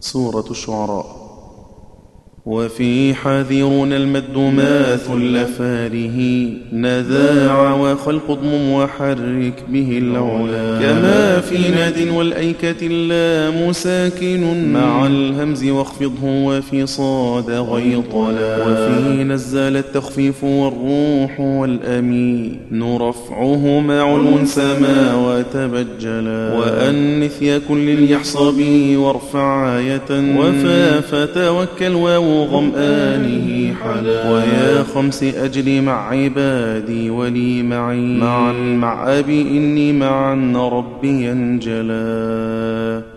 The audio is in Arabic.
سورة الشعراء. وفي حذرنا المد ما ثل فاره نذاع وخلق اضمم وحرك به العلا كما في ناد والأيكة اللام ساكن مع الهمز واخفضه وفي صاد غيطلا وفي نزل التخفيف والروح والأمين رفعهما علو سما وتبجلا وأنث يكن لليحصبي وارفع آية وفا فتوكل واو ظمآنه حلا ويا خمس أجل مع عبادي ولي معي معا مع أبي إني معا ربي انجلا.